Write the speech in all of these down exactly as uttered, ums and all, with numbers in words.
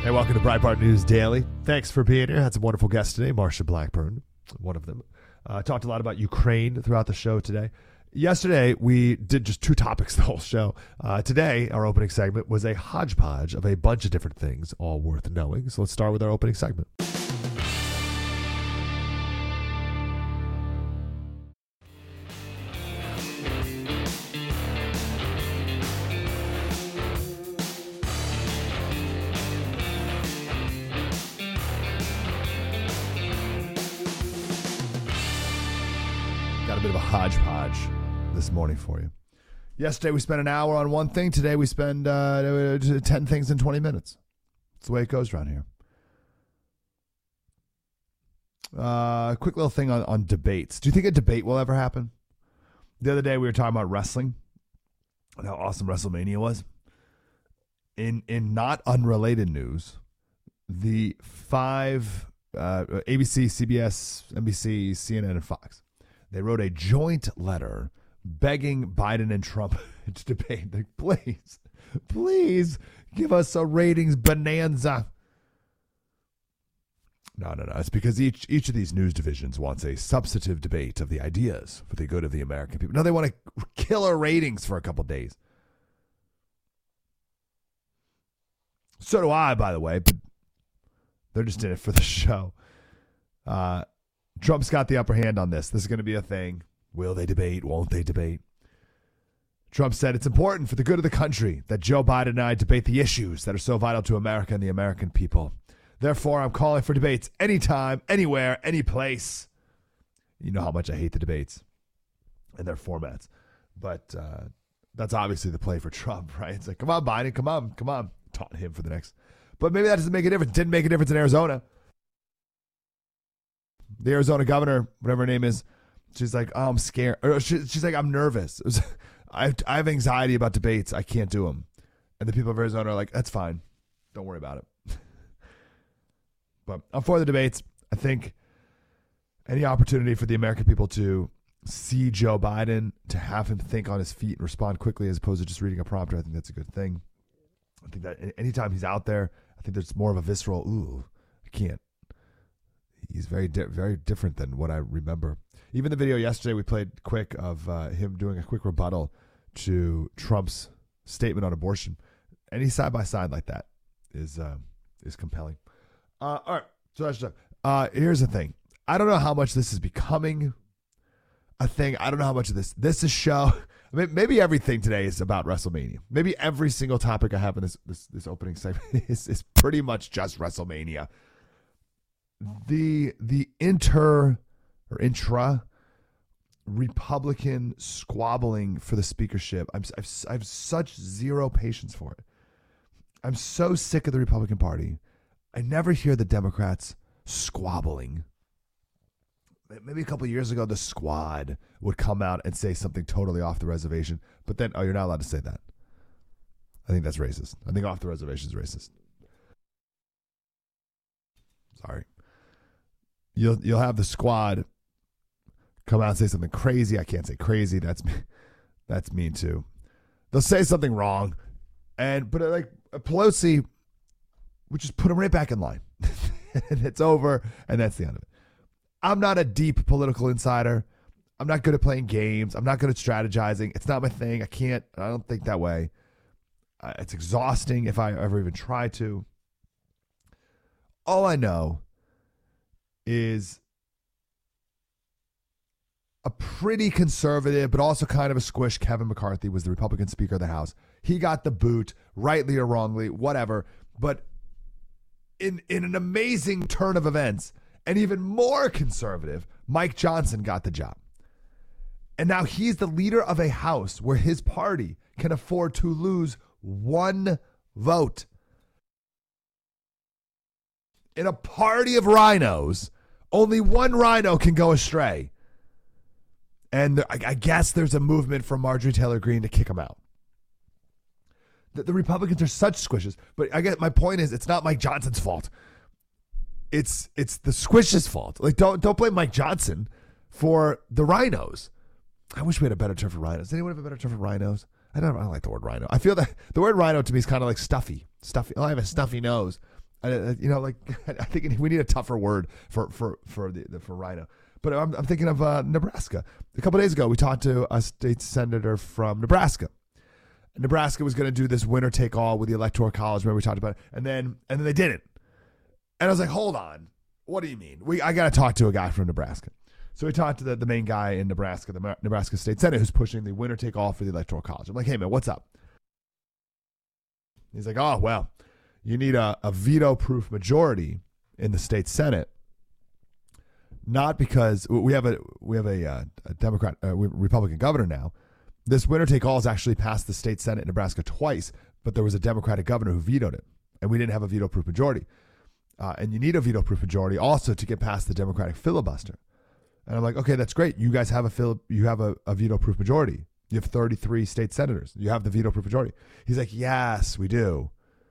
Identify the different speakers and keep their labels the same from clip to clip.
Speaker 1: Hey, welcome to Breitbart News Daily. Thanks for being here. Had some wonderful guests today. Marsha Blackburn, one of them. Uh, talked a lot about Ukraine throughout the show today. Yesterday, we did just two topics the whole show. Uh, today, our opening segment was a hodgepodge of a bunch of different things, all worth knowing. So let's start with our opening segment. Got a bit of a hodgepodge this morning for you. Yesterday we spent an hour on one thing. Today we spend uh, ten things in twenty minutes. That's the way it goes around here. Uh, quick little thing on, on debates. Do you think a debate will ever happen? The other day we were talking about wrestling and how awesome WrestleMania was. In in not unrelated news, the five uh, A B C, C B S, N B C, C N N, and Fox, they wrote a joint letter begging Biden and Trump to debate. Like, please, please give us a ratings bonanza. No, no, no. It's because each each of these news divisions wants a substantive debate of the ideas for the good of the American people. No, they want to kill our ratings for a couple days. So do I, by the way, but they're just in it for the show. Uh, Trump's got the upper hand on this. This is going to be a thing. Will they debate? Won't they debate? Trump said it's important for the good of the country that Joe Biden and I debate the issues that are so vital to America and the American people. Therefore, I'm calling for debates anytime, anywhere, any place. You know how much I hate the debates and their formats. But uh, that's obviously the play for Trump, right? It's like, come on, Biden, come on, come on. Taunt him for the next. But maybe that doesn't make a difference. Didn't make a difference in Arizona. The Arizona governor, whatever her name is, she's like, oh, I'm scared. Or she, she's like, I'm nervous. It was, I, have, I have anxiety about debates. I can't do them. And the people of Arizona are like, that's fine. Don't worry about it. But I'm for the debates. I think any opportunity for the American people to see Joe Biden, to have him think on his feet and respond quickly as opposed to just reading a prompter, I think that's a good thing. I think that anytime he's out there, I think there's more of a visceral, ooh, I can't. He's very, di- very different than what I remember. Even the video yesterday we played quick of uh, him doing a quick rebuttal to Trump's statement on abortion. Any side by side like that is uh, is compelling. Uh, all right, so that's just, uh, here's the thing. I don't know how much this is becoming a thing. I don't know how much of this this is show. I mean, maybe everything today is about WrestleMania. Maybe every single topic I have in this this, this opening segment is, is pretty much just WrestleMania. The the inter or intra Republican squabbling for the speakership, I'm I've, I have such zero patience for it. I'm so sick of the Republican Party. I never hear the Democrats squabbling. Maybe a couple of years ago, the Squad would come out and say something totally off the reservation, but then, oh, you're not allowed to say that. I think that's racist. I think off the reservation is racist. Sorry. You'll you'll have the Squad come out and say something crazy. I can't say crazy. That's that's mean too. They'll say something wrong, and but like Pelosi would just put him right back in line, and it's over, and that's the end of it. I'm not a deep political insider. I'm not good at playing games. I'm not good at strategizing. It's not my thing. I can't. I don't think that way. Uh, it's exhausting if I ever even try to. All I know is a pretty conservative, but also kind of a squish Kevin McCarthy was the Republican Speaker of the House. He got the boot, rightly or wrongly, whatever. But in in an amazing turn of events, an even more conservative Mike Johnson got the job. And now he's the leader of a House where his party can afford to lose one vote. In a party of rhinos, only one rhino can go astray. And I, I guess there's a movement from Marjorie Taylor Greene to kick him out. The, the Republicans are such squishes. But I guess my point is, it's not Mike Johnson's fault. It's it's the squish's fault. Like, don't don't blame Mike Johnson for the rhinos. I wish we had a better term for rhinos. Does anyone have a better term for rhinos? I don't, I don't like the word rhino. I feel that the word rhino to me is kind of like stuffy. Stuffy. Oh, I have a stuffy nose. I, you know, like I think we need a tougher word for for for the, the for Rhino. But I'm, I'm thinking of uh, Nebraska. A couple of days ago, we talked to a state senator from Nebraska. Nebraska was going to do this winner take all with the Electoral College. Remember we talked about it, and then and then they didn't. And I was like, hold on, what do you mean? We I got to talk to a guy from Nebraska. So we talked to the, the main guy in Nebraska, the Nebraska State Senate, who's pushing the winner take all for the Electoral College. I'm like, hey man, what's up? He's like, oh well, you need a, a veto-proof majority in the state Senate. Not because we have a we have a, uh, a Democrat, uh, Republican governor now. This winner take all has actually passed the state Senate in Nebraska twice, but there was a Democratic governor who vetoed it, and we didn't have a veto-proof majority. Uh, and you need a veto-proof majority also to get past the Democratic filibuster. And I'm like, okay, that's great. You guys have a fil- you have a, a veto-proof majority. You have thirty-three state senators. You have the veto-proof majority. He's like, yes, we do.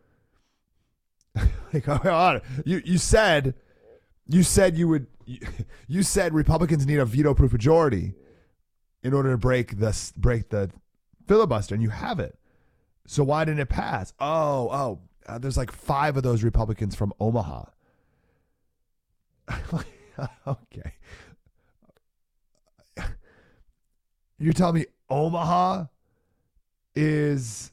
Speaker 1: Like, hold on. You you said you said you would you, you said Republicans need a veto-proof majority in order to break the break the filibuster, and you have it. So why didn't it pass? Oh, oh, uh, there's like five of those Republicans from Omaha. Okay. You're telling me Omaha is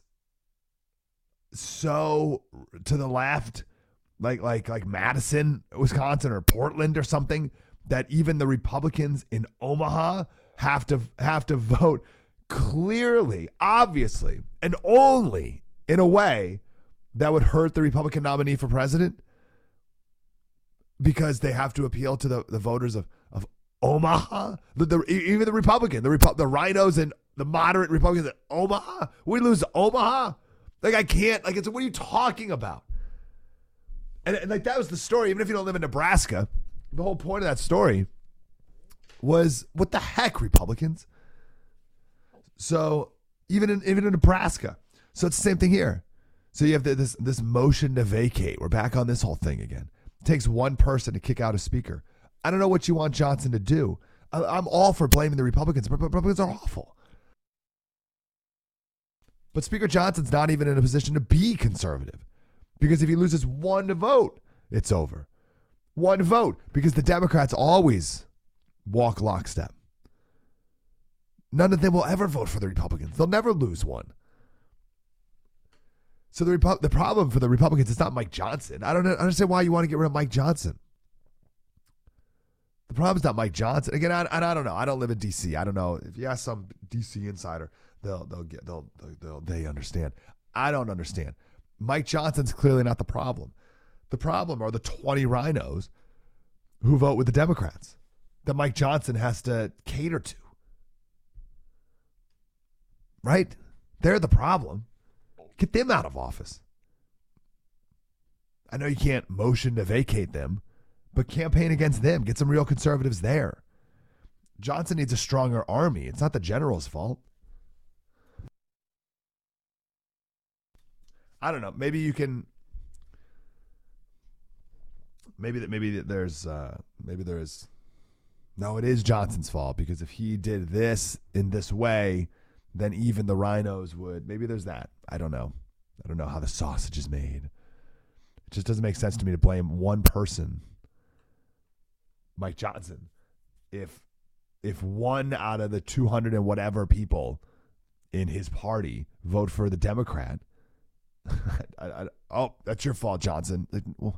Speaker 1: so to the left, like like like Madison, Wisconsin, or Portland or something, that even the Republicans in Omaha have to have to vote clearly, obviously, and only in a way that would hurt the Republican nominee for president, because they have to appeal to the, the voters of, of Omaha, the, the, even the Republican, the Repu- the rhinos and the moderate Republicans in Omaha. We lose Omaha. Like, I can't, like, it's, what are you talking about? And, and like, that was the story. Even if you don't live in Nebraska, the whole point of that story was, what the heck, Republicans? So even in, even in Nebraska. So it's the same thing here. So you have the, this, this motion to vacate. We're back on this whole thing again. It takes one person to kick out a speaker. I don't know what you want Johnson to do. I, I'm all for blaming the Republicans, but Republicans are awful. But Speaker Johnson's not even in a position to be conservative, because if he loses one vote, it's over. One vote, because the Democrats always walk lockstep. None of them will ever vote for the Republicans. They'll never lose one. So the Repu- the problem for the Republicans is not Mike Johnson. I don't understand why you want to get rid of Mike Johnson. The problem is not Mike Johnson. Again, I, I, I don't know. I don't live in D C. I don't know. If you ask some D C insider, they'll they'll get they'll, they'll, they'll they understand. I don't understand. Mike Johnson's clearly not the problem. The problem are the twenty rhinos who vote with the Democrats that Mike Johnson has to cater to. Right? They're the problem. Get them out of office. I know you can't motion to vacate them, but campaign against them. Get some real conservatives there. Johnson needs a stronger army. It's not the general's fault. I don't know. Maybe you can. Maybe that. Maybe that there's. Uh, maybe there is. No, it is Johnson's fault, because if he did this in this way, then even the rhinos would. Maybe there's that. I don't know. I don't know how the sausage is made. It just doesn't make sense to me to blame one person, Mike Johnson, if if one out of the two hundred and whatever people in his party vote for the Democrat. I, I, oh, that's your fault, Johnson. Like, well,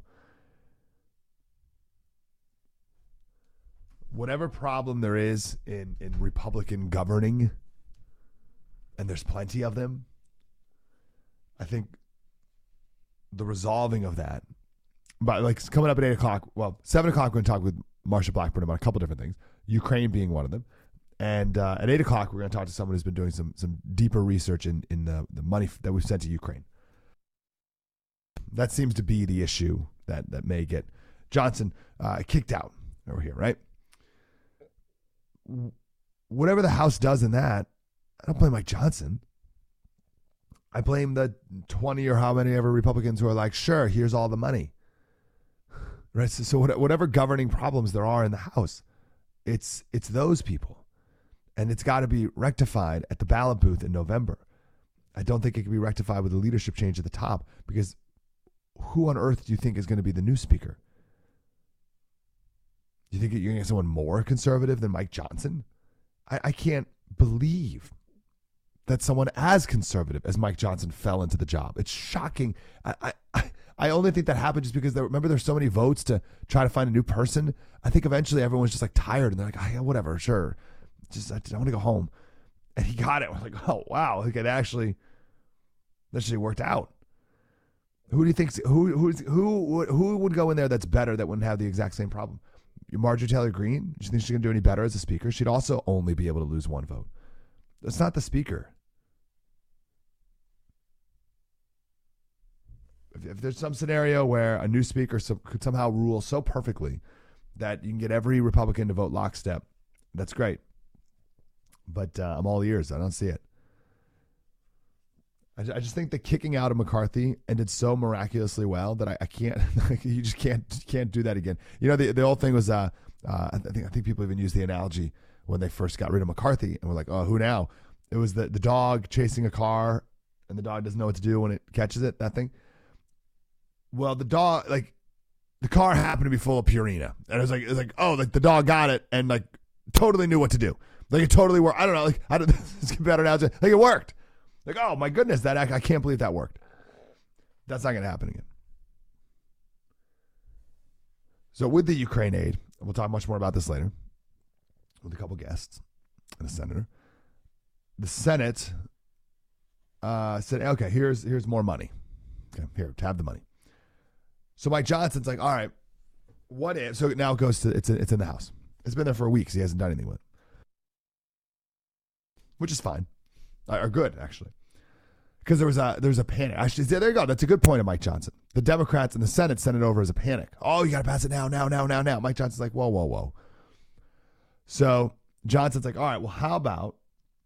Speaker 1: whatever problem there is in, in Republican governing, and there's plenty of them, I think the resolving of that, but like coming up at eight o'clock, well, seven o'clock, we're going to talk with Marsha Blackburn about a couple different things, Ukraine being one of them. And uh, at eight o'clock, we're going to talk to someone who's been doing some some deeper research in, in the, the money that we've sent to Ukraine. That seems to be the issue that, that may get Johnson uh, kicked out over here, right? Whatever the House does in that, I don't blame Mike Johnson. I blame the twenty or how many ever Republicans who are like, sure, here's all the money. Right? So, so whatever governing problems there are in the House, it's it's those people. And it's got to be rectified at the ballot booth in November. I don't think it can be rectified with a leadership change at the top, because who on earth do you think is going to be the new speaker? Do you think you're going to get someone more conservative than Mike Johnson? I, I can't believe that someone as conservative as Mike Johnson fell into the job. It's shocking. I I, I only think that happened just because, there, remember, there's so many votes to try to find a new person. I think eventually everyone's just like tired and they're like, oh, yeah, whatever, sure. Just I, I want to go home. And he got it. We're like, oh, wow. Okay, that actually, that actually worked out. Who do you think, who, who's, who, would, who would go in there that's better that wouldn't have the exact same problem? Marjorie Taylor Greene? Do you think she's going to do any better as a speaker? She'd also only be able to lose one vote. That's not the speaker. If, if there's some scenario where a new speaker so, could somehow rule so perfectly that you can get every Republican to vote lockstep, that's great. But uh, I'm all ears. I don't see it. I, I just think the kicking out of McCarthy ended so miraculously well that I, I can't. You just can't can't do that again. You know, the the old thing was. Uh, uh, I think I think people even used the analogy when they first got rid of McCarthy, and we're like, oh, who now? It was the the dog chasing a car, and the dog doesn't know what to do when it catches it. That thing. Well, the dog, like, the car happened to be full of Purina, and it was like, it was like, oh, like the dog got it and like totally knew what to do. Like it totally worked. I don't know. Like I don't. It's a better analogy. Like it worked. Like, oh my goodness, that I can't believe that worked. That's not going to happen again. So with the Ukraine aid, and we'll talk much more about this later with a couple guests and a senator. The Senate uh, said, okay, here's here's more money. Okay, here, have the money. So Mike Johnson's like, all right, what if? So now it goes to it's it's in the House. It's been there for weeks. He hasn't done anything with it, which is fine. Are good, actually, because there was a there was a panic. Actually, there you go. That's a good point of Mike Johnson. The Democrats in the Senate sent it over as a panic. Oh, you got to pass it now, now, now, now, now. Mike Johnson's like, whoa, whoa, whoa. So Johnson's like, all right, well, how about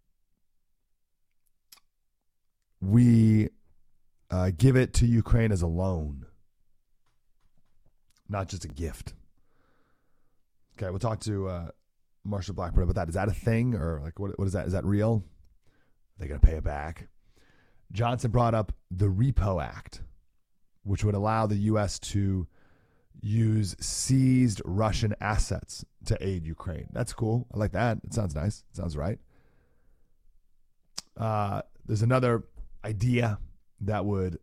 Speaker 1: we uh, give it to Ukraine as a loan, not just a gift? Okay, we'll talk to uh, Marsha Blackburn about that. Is that a thing, or like what? What is that? Is that real? They got to pay it back. Johnson brought up the Repo Act, which would allow the U S to use seized Russian assets to aid Ukraine. That's cool. I like that. It sounds nice. It sounds right. Uh, there's another idea that would.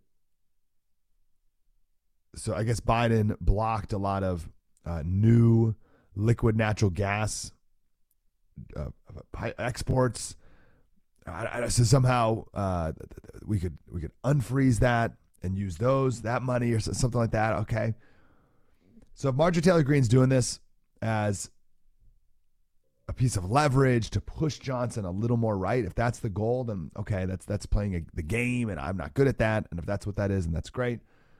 Speaker 1: So I guess Biden blocked a lot of uh, new liquid natural gas uh, exports. I, I, so somehow uh, we could we could unfreeze that and use those that money or something like that. Okay. So if Marjorie Taylor Greene's doing this as a piece of leverage to push Johnson a little more right, if that's the goal, then okay, that's that's playing a, the game, and I'm not good at that. And if that's what that is, then that's great.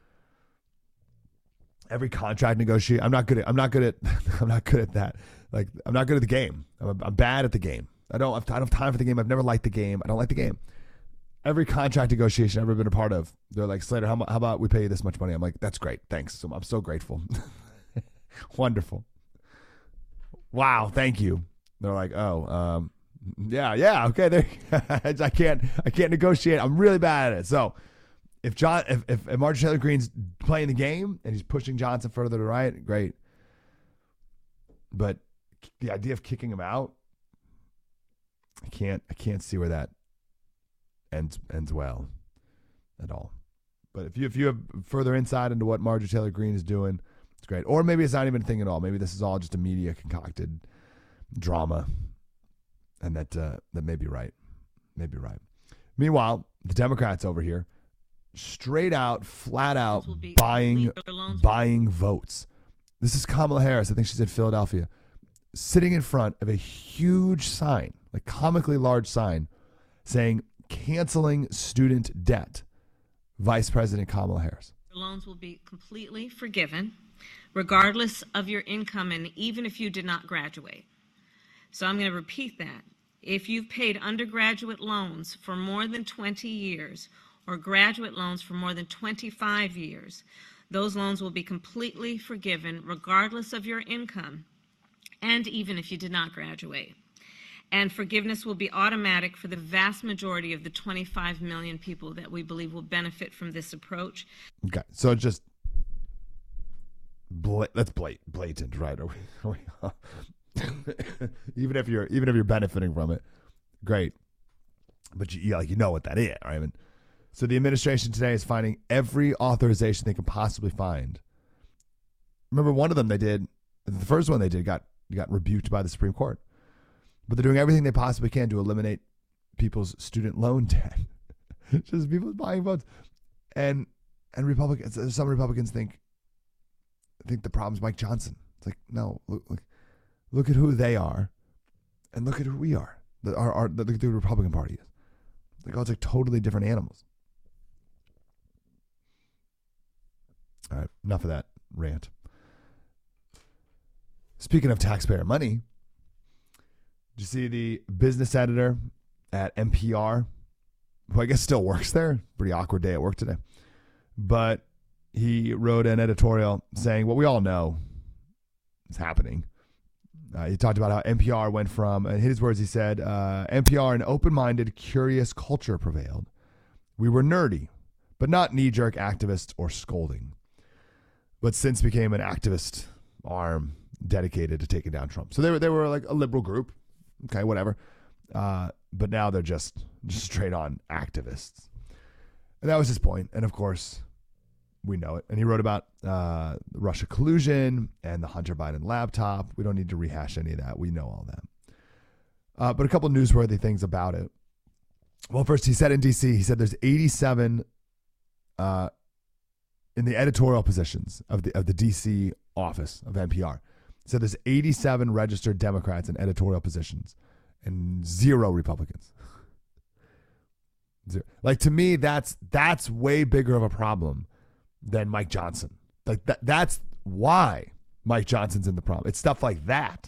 Speaker 1: Every contract negotiate, I'm not good at. I'm not good at. I'm not good at that. Like I'm not good at the game. I'm, I'm bad at the game. I don't, have, I don't have time for the game. I've never liked the game. I don't like the game. Every contract negotiation I've ever been a part of, they're like, Slater, how, how about we pay you this much money? I'm like, that's great. Thanks. So I'm so grateful. Wonderful. Wow. Thank you. They're like, oh, um, yeah, yeah. Okay. There, I can't, I can't negotiate. I'm really bad at it. So if John, if, if, if Marjorie Taylor Greene's playing the game and he's pushing Johnson further to the right, great. But the idea of kicking him out, I can't I can't see where that ends ends well at all. But if you if you have further insight into what Marjorie Taylor Greene is doing, it's great. Or maybe it's not even a thing at all. Maybe this is all just a media concocted drama, and that uh, that may be right. May be right. Meanwhile, the Democrats over here, straight out, flat out buying buying votes. This is Kamala Harris. I think she's in Philadelphia, sitting in front of a huge sign, like comically large sign, saying canceling student debt. Vice President Kamala Harris.
Speaker 2: Loans will be completely forgiven, regardless of your income and even if you did not graduate. So I'm going to repeat that. If you've paid undergraduate loans for more than twenty years or graduate loans for more than twenty-five years, those loans will be completely forgiven, regardless of your income and even if you did not graduate. And forgiveness will be automatic for the vast majority of the twenty-five million people that we believe will benefit from this approach.
Speaker 1: Okay, so just bla- that's blat- blatant, right? Are we, are we, even if you're even if you're benefiting from it, great. But you, you like you know what that is, right? I mean, so the administration today is finding every authorization they can possibly find. Remember, one of them they did, the first one they did got got rebuked by the Supreme Court. But they're doing everything they possibly can to eliminate people's student loan debt. Just people buying votes. And and Republicans, some Republicans think think the problem's Mike Johnson. It's like, no, look, look, look at who they are and look at who we are. The, our, our, the, the Republican Party is. Like, oh, it's like totally different animals. All right, enough of that rant. Speaking of taxpayer money, did you see the business editor at N P R, who I guess still works there? Pretty awkward day at work today. But he wrote an editorial saying what we all know is happening. Uh, he talked about how N P R went from, in his words, he said, uh, N P R, an open-minded, curious culture prevailed. We were nerdy, but not knee-jerk activists or scolding. But since became an activist arm dedicated to taking down Trump. So they were, they were like a liberal group. Okay, whatever. Uh, but now they're just, just straight on activists. And that was his point. And of course, we know it. And he wrote about uh, Russia collusion and the Hunter Biden laptop. We don't need to rehash any of that. We know all that. Uh, but a couple newsworthy things about it. Well, first, he said in D C, he said there's eighty-seven uh, in the editorial positions of the of the D C office of N P R. He said there's eighty-seven registered Democrats in editorial positions and zero Republicans. Zero. Like, to me, that's that's way bigger of a problem than Mike Johnson. Like that that's why Mike Johnson's in the problem. It's stuff like that.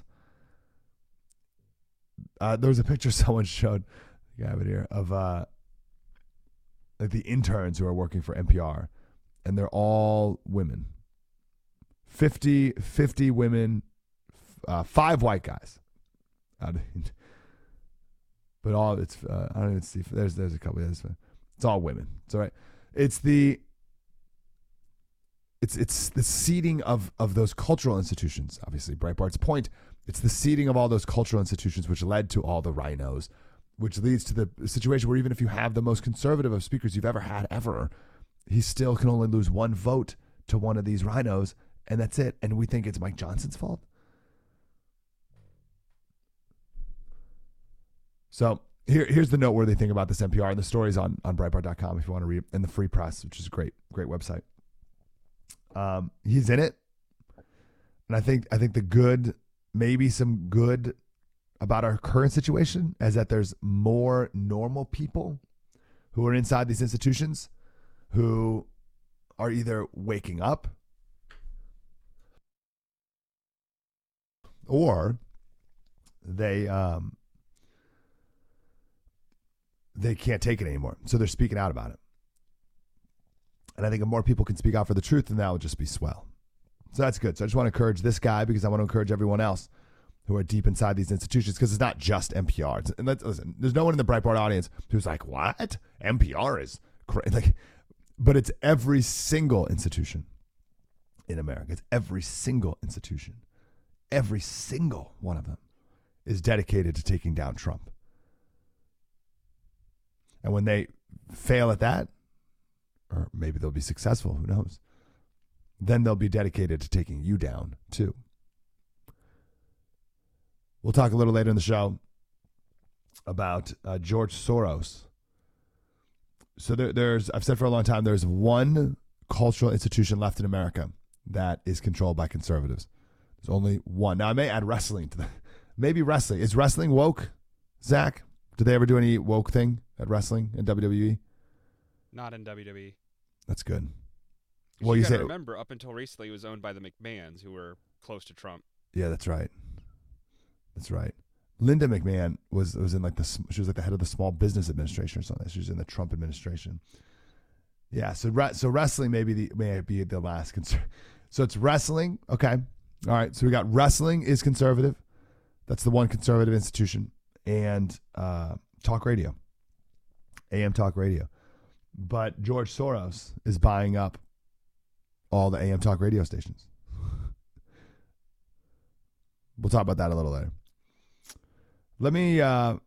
Speaker 1: Uh, there was a picture someone showed, you have it here, of uh, like the interns who are working for N P R, and they're all women. fifty, fifty women, uh, five white guys. Uh, but all it's uh, I don't even see. There's there's a couple of others. It's all women. It's all right. It's the It's it's the seeding of, of those cultural institutions. Obviously, Breitbart's point, it's the seeding of all those cultural institutions which led to all the rhinos, which leads to the situation where even if you have the most conservative of speakers you've ever had ever, he still can only lose one vote to one of these rhinos, and that's it. And we think it's Mike Johnson's fault. So here, here's the noteworthy thing about this N P R, and the story's on, on Breitbart dot com if you want to read it, and the Free Press, which is a great, great website. Um, he's in it, and I think I think the good, maybe some good about our current situation is that there's more normal people who are inside these institutions who are either waking up or they um, they can't take it anymore, so they're speaking out about it. And I think if more people can speak out for the truth, then that would just be swell. So that's good. So I just want to encourage this guy because I want to encourage everyone else who are deep inside these institutions, because it's not just N P R. It's, and let's, listen, there's no one in the Breitbart audience who's like, what? N P R is crazy. Like, but it's every single institution in America. It's every single institution. Every single one of them is dedicated to taking down Trump. And when they fail at that, or maybe they'll be successful, who knows, then they'll be dedicated to taking you down too. We'll talk a little later in the show about uh, George Soros. So there, there's, I've said for a long time, there's one cultural institution left in America that is controlled by conservatives. There's only one. Now I may add wrestling to that. Maybe wrestling. Is wrestling woke, Zach? Did they ever do any woke thing at wrestling in W W E?
Speaker 3: Not in W W E.
Speaker 1: That's good.
Speaker 3: Well, you, you gotta remember, up until recently, it was owned by the McMahons, who were close to Trump.
Speaker 1: Yeah, that's right. That's right. Linda McMahon was was in like the she was like the head of the Small Business Administration or something. She was in the Trump administration. Yeah. So so wrestling may be the may be the last concern. So it's wrestling. Okay. All right. So we got wrestling is conservative. That's the one conservative institution, and uh, talk radio, A M talk radio. But George Soros is buying up all the A M talk radio stations. We'll talk about that a little later. Let me. Uh,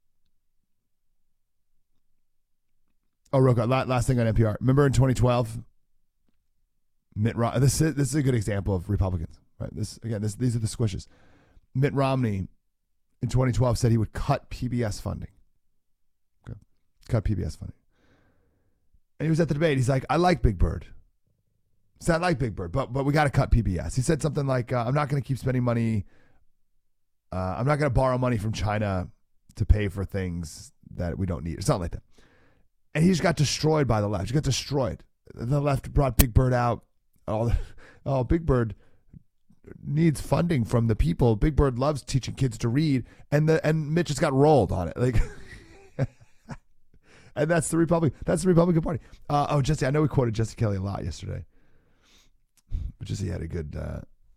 Speaker 1: oh, real quick. Last thing on N P R. Remember in twenty twelve, Mitt Romney. This is this is a good example of Republicans, right? This again. This these are the squishes. Mitt Romney in twenty twelve said he would cut P B S funding. Okay, cut P B S funding. And he was at the debate. He's like, I like Big Bird. He said, I like Big Bird, but but we got to cut P B S. He said something like, uh, I'm not going to keep spending money. Uh, I'm not going to borrow money from China to pay for things that we don't need. Or something like that. And he just got destroyed by the left. He got destroyed. The left brought Big Bird out. Oh, oh, Big Bird needs funding from the people. Big Bird loves teaching kids to read. And the and Mitch just got rolled on it. Like, and that's the Republican. That's the Republican Party. Uh, oh, Jesse, I know we quoted Jesse Kelly a lot yesterday. But Jesse had a good, uh,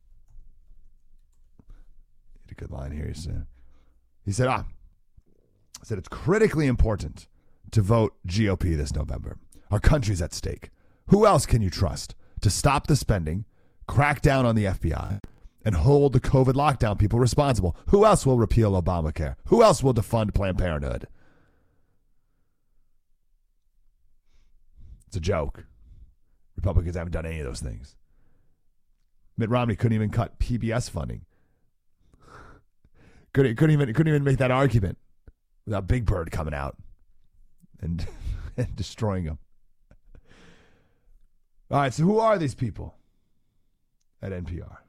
Speaker 1: had a good line here. He said, he said, ah, he said it's critically important to vote G O P this November. Our country's at stake. Who else can you trust to stop the spending, crack down on the F B I, and hold the COVID lockdown people responsible? Who else will repeal Obamacare? Who else will defund Planned Parenthood? It's a joke. Republicans haven't done any of those things. Mitt Romney couldn't even cut P B S funding. Couldn't, couldn't even couldn't even make that argument without Big Bird coming out and, and destroying him. All right, so who are these people at N P R?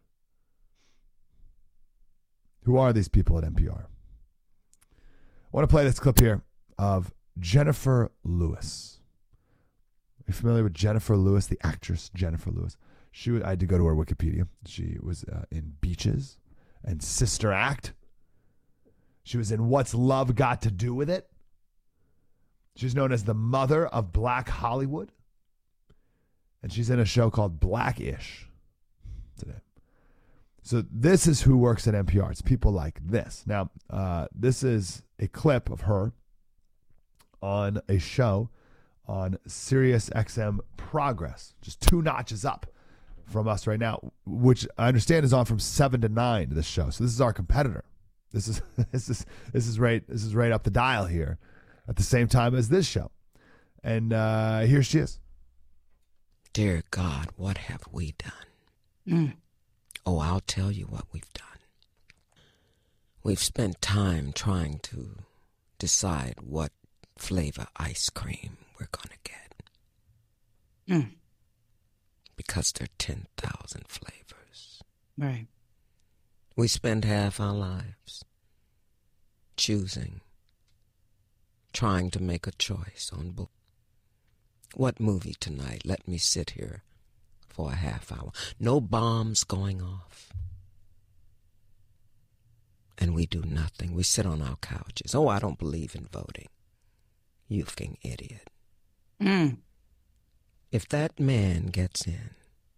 Speaker 1: Who are these people at N P R? I want to play this clip here of Jennifer Lewis. Are you familiar with Jennifer Lewis, the actress Jennifer Lewis? She was, I had to go to her Wikipedia. She was uh, in Beaches and Sister Act. She was in What's Love Got to Do with It? She's known as the mother of Black Hollywood. And she's in a show called Black-ish today. So this is who works at N P R. It's people like this. Now, uh, this is a clip of her on a show on Sirius X M Progress, just two notches up from us right now, which I understand is on from seven to nine. This show, so this is our competitor. This is this is this is right this is right up the dial here, at the same time as this show, and uh, here she is.
Speaker 4: Dear God, what have we done? Mm. Oh, I'll tell you what we've done. We've spent time trying to decide what flavor ice cream we're going to get. Mm. Because there are ten thousand flavors.
Speaker 5: Right.
Speaker 4: We spend half our lives choosing, trying to make a choice on book. What movie tonight? Let me sit here for a half hour. No bombs going off. And we do nothing. We sit on our couches. Oh, I don't believe in voting. You fucking idiot. Mm. If that man gets in,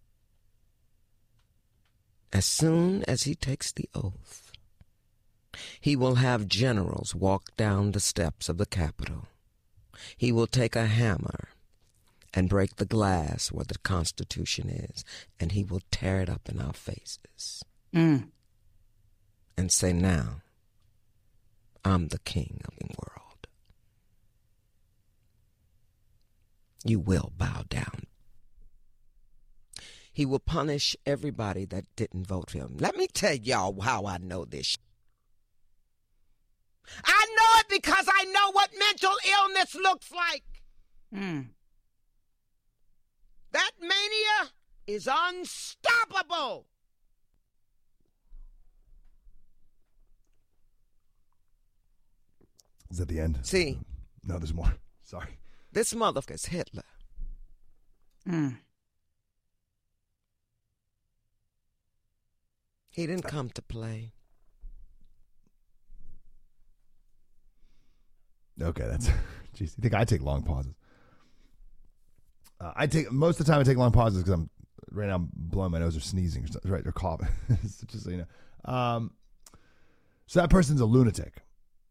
Speaker 4: as soon as he takes the oath, he will have generals walk down the steps of the Capitol. He will take a hammer and break the glass where the Constitution is, and he will tear it up in our faces. Mm. And say, now, I'm the king of the world. You will bow down. He will punish everybody that didn't vote for him. Let me tell y'all how I know this. I know it because I know what mental illness looks like. Mm. That mania is unstoppable.
Speaker 1: Is that the end?
Speaker 4: See?
Speaker 1: No, there's more. Sorry.
Speaker 4: This motherfucker's Hitler. Mm. He didn't come to play.
Speaker 1: Okay, that's... Jeez, you think I take long pauses? Uh, I take... Most of the time I take long pauses because I'm... Right now I'm blowing my nose or sneezing. Or, right, or coughing. Just so you know. Um, so that person's a lunatic.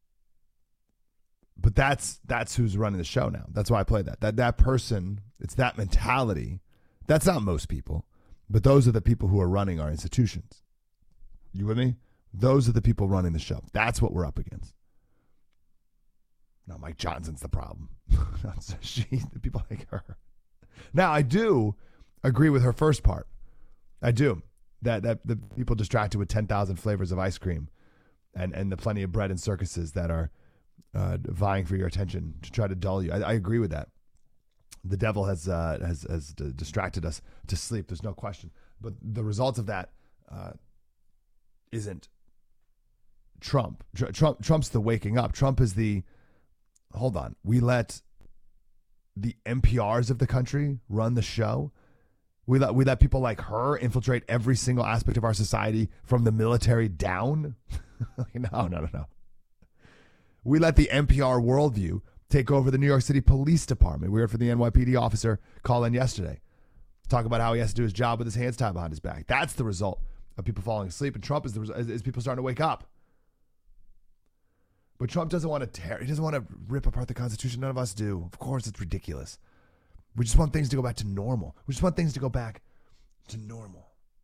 Speaker 1: But that's that's who's running the show now. That's why I play that. That that person, it's that mentality. That's not most people, but those are the people who are running our institutions. You with me? Those are the people running the show. That's what we're up against. No, Mike Johnson's the problem. she, the people like her. Now, I do agree with her first part. I do. That that the people distracted with ten thousand flavors of ice cream and, and the plenty of bread and circuses that are uh, vying for your attention to try to dull you. I, I agree with that. The devil has, uh, has, has distracted us to sleep. There's no question. But the result of that uh, isn't Trump. Tr- Trump. Trump's the waking up. Trump is the, hold on, we let the N P Rs of the country run the show. We let, we let people like her infiltrate every single aspect of our society from the military down. no, no, no, no. We let the N P R worldview take over the New York City Police Department. We heard from the N Y P D officer call in yesterday. Talk about how he has to do his job with his hands tied behind his back. That's the result of people falling asleep. And Trump is the result, is, is people starting to wake up. But Trump doesn't want to tear. He doesn't want to rip apart the Constitution. None of us do. Of course, it's ridiculous. We just want things to go back to normal. We just want things to go back to normal.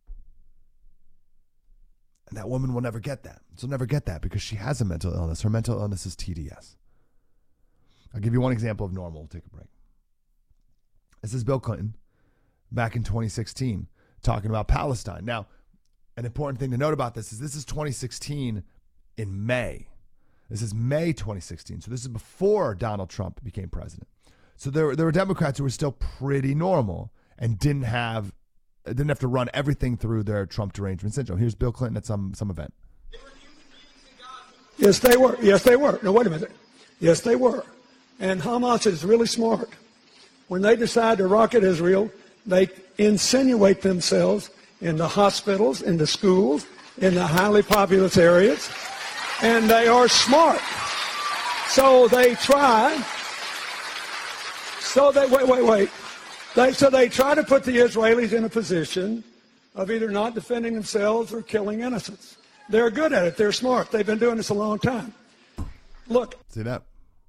Speaker 1: And that woman will never get that. She'll never get that because she has a mental illness. Her mental illness is T D S. I'll give you one example of normal. We'll take a break. This is Bill Clinton back in twenty sixteen talking about Palestine. Now, an important thing to note about this is this is twenty sixteen in May. This is May twenty sixteen. So this is before Donald Trump became president. So there were, there were Democrats who were still pretty normal and didn't have didn't have to run everything through their Trump derangement syndrome. Here's Bill Clinton at some some event.
Speaker 5: Yes, they were. Yes, they were. No, wait a minute. Yes, they were. And Hamas is really smart. When they decide to rocket Israel, they insinuate themselves in the hospitals, in the schools, in the highly populous areas, and they are smart. So they try. So they wait, wait, wait. They, so they try to put the Israelis in a position of either not defending themselves or killing innocents. They're good at it. They're smart. They've been doing this a long time. Look.
Speaker 1: See that?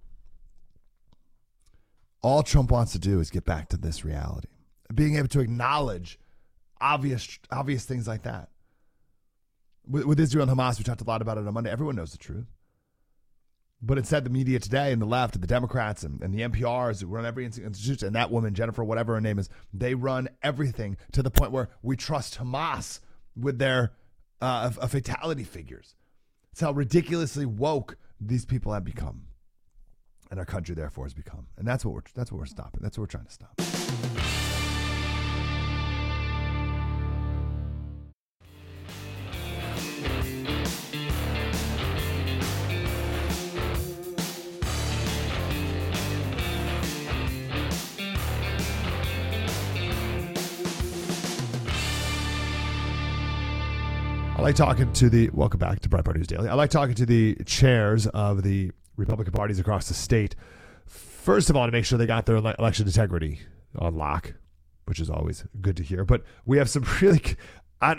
Speaker 1: All Trump wants to do is get back to this reality. Being able to acknowledge obvious obvious things like that. With, with Israel and Hamas, we talked a lot about it on Monday. Everyone knows the truth. But instead, the media today and the left and the Democrats and, and the N P Rs who run every institution, and that woman, Jennifer, whatever her name is, they run everything to the point where we trust Hamas with their uh, fatality figures. It's how ridiculously woke these people have become. And our country, therefore, has become. And that's what we're that's what we're stopping. That's what we're trying to stop. I like talking to the, welcome back to Breitbart News Daily. I like talking to the chairs of the Republican parties across the state. First of all, to make sure they got their election integrity on lock, which is always good to hear. But we have some really, I,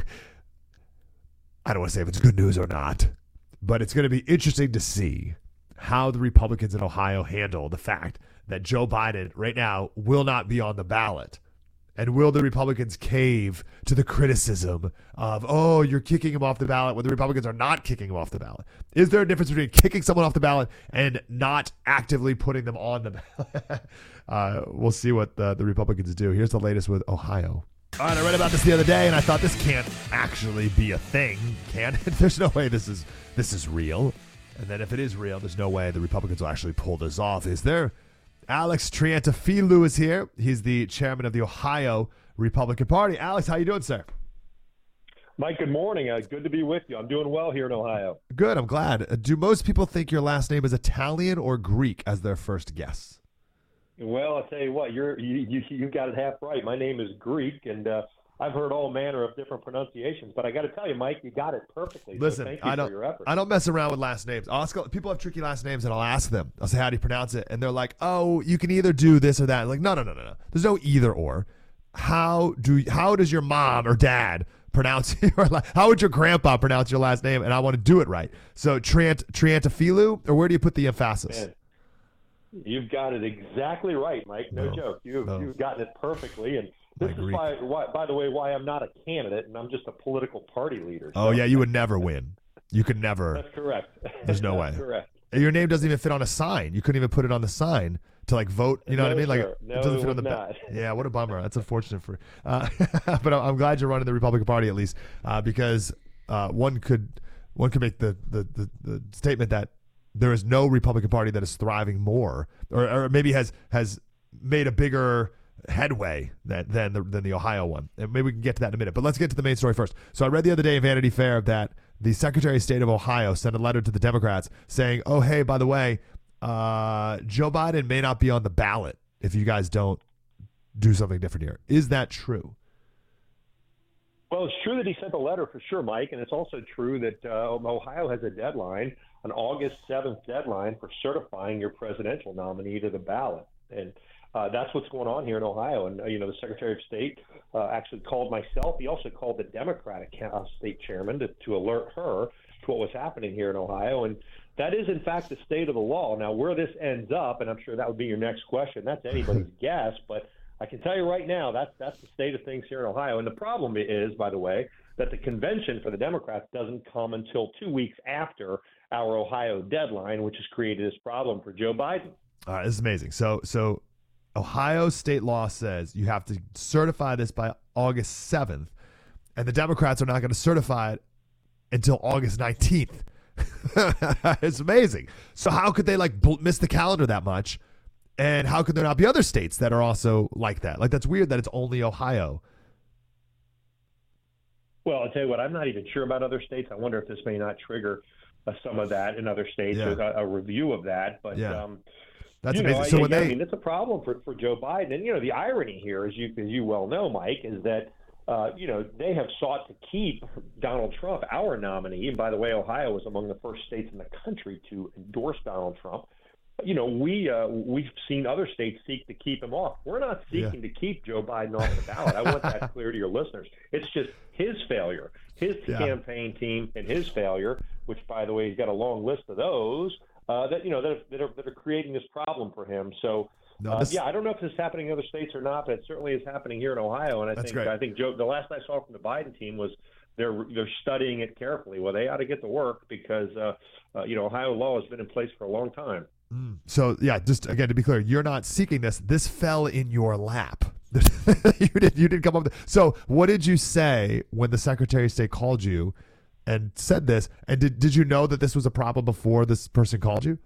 Speaker 1: I don't want to say if it's good news or not, but it's going to be interesting to see how the Republicans in Ohio handle the fact that Joe Biden right now will not be on the ballot. And will the Republicans cave to the criticism of, oh, you're kicking him off the ballot when the Republicans are not kicking him off the ballot? Is there a difference between kicking someone off the ballot and not actively putting them on the ballot? uh, we'll see what the, the Republicans do. Here's the latest with Ohio. All right, I read about this the other day, and I thought this can't actually be a thing, can it? There's no way this is this is real. And then if it is real, there's no way the Republicans will actually pull this off. Is there? Alex Triantafilou is here. He's the chairman of the Ohio Republican Party. Alex, how you doing, sir?
Speaker 6: Mike, good morning. Uh, good to be with you. I'm doing well here in Ohio.
Speaker 1: Good, I'm glad. Uh, do most people think your last name is Italian or Greek as their first guess?
Speaker 6: Well, I'll tell you what, you're, you you you got it half right. My name is Greek, and uh, I've heard all manner of different pronunciations, but I got to tell you, Mike, you got it perfectly.
Speaker 1: Listen,
Speaker 6: so thank you
Speaker 1: I don't,
Speaker 6: for your effort.
Speaker 1: I don't mess around with last names. I'll ask, people have tricky last names, and I'll ask them. I'll say, how do you pronounce it? And they're like, oh, you can either do this or that. I'm like, no, no, no, no, no. There's no either or. How do how does your mom or dad pronounce your how would your grandpa pronounce your last name? And I want to do it right. So Triant Triantafilou, or where do you put the emphasis?
Speaker 6: Man, you've got it exactly right, Mike. No,
Speaker 1: no
Speaker 6: joke. You've
Speaker 1: no.
Speaker 6: you've gotten it perfectly, and This is why, why, by the way, why I'm not a candidate and I'm just a political party leader.
Speaker 1: So. Oh, yeah, you would never win. You could never.
Speaker 6: That's correct.
Speaker 1: There's no
Speaker 6: That's
Speaker 1: way.
Speaker 6: Correct.
Speaker 1: Your name doesn't even fit on a sign. You couldn't even put it on the sign to like vote. You know
Speaker 6: no,
Speaker 1: what I mean? Like
Speaker 6: sir. No,
Speaker 1: it doesn't
Speaker 6: it
Speaker 1: fit on the
Speaker 6: not.
Speaker 1: Yeah, what a bummer. That's unfortunate for. Uh, but I'm glad you're running the Republican Party at least, uh, because uh, one could one could make the, the the the statement that there is no Republican Party that is thriving more, or, or maybe has has made a bigger headway than than the, than the Ohio one. And maybe we can get to that in a minute. But let's get to the main story first. So I read the other day in Vanity Fair that the Secretary of State of Ohio sent a letter to the Democrats saying, oh, hey, by the way, uh, Joe Biden may not be on the ballot if you guys don't do something different here. Is that true?
Speaker 6: Well, it's true that he sent a letter for sure, Mike, and it's also true that uh, Ohio has a deadline, an August seventh deadline for certifying your presidential nominee to the ballot. And uh, that's what's going on here in Ohio. And, uh, you know, the Secretary of State uh, actually called myself. He also called the Democratic uh, state chairman to, to alert her to what was happening here in Ohio. And that is, in fact, the state of the law. Now, where this ends up, and I'm sure that would be your next question, that's anybody's guess, but I can tell you right now that's that's the state of things here in Ohio. And the problem is, by the way, that the convention for the Democrats doesn't come until two weeks after our Ohio deadline, which has created this problem for Joe Biden.
Speaker 1: All right, this is amazing. So, so Ohio state law says you have to certify this by August seventh, and the Democrats are not going to certify it until August nineteenth. It's amazing. So how could they like bl- miss the calendar that much? And how could there not be other states that are also like that? Like, that's weird that it's only Ohio.
Speaker 6: Well, I'll tell you what, I'm not even sure about other states. I wonder if this may not trigger uh, some of that in other states,
Speaker 1: Yeah.
Speaker 6: or a, a review of that. But
Speaker 1: Yeah.
Speaker 6: um,
Speaker 1: That's
Speaker 6: you
Speaker 1: amazing.
Speaker 6: know,
Speaker 1: So
Speaker 6: I,
Speaker 1: when
Speaker 6: I
Speaker 1: they,
Speaker 6: mean, it's a problem for, for Joe Biden. And, you know, the irony here, as you, as you well know, Mike, is that, uh, you know, they have sought to keep Donald Trump, our nominee. And by the way, Ohio was among the first states in the country to endorse Donald Trump. You know, we, uh, we've seen other states seek to keep him off. We're not seeking
Speaker 1: Yeah.
Speaker 6: to keep Joe Biden off the ballot. I want that clear to your listeners. It's just his failure, his
Speaker 1: Yeah.
Speaker 6: campaign team and his failure, which, by the way, he's got a long list of those, uh, that, you know, that are, that, are, that are creating this problem for him. So,
Speaker 1: No,
Speaker 6: uh,
Speaker 1: this-
Speaker 6: yeah, I don't know if this is happening in other states or not, but it certainly is happening here in Ohio. And I
Speaker 1: That's
Speaker 6: think
Speaker 1: great.
Speaker 6: I think Joe, the last I saw from the Biden team was they're they're studying it carefully. Well, they ought to get to work because uh, uh, you know, Ohio law has been in place for a long time.
Speaker 1: Mm. So yeah, just again to be clear, you're not seeking this. This fell in your lap. you did. You didn't come up with it. So what did you say when the Secretary of State called you and said this? And did did you know that this was a problem before this person called you?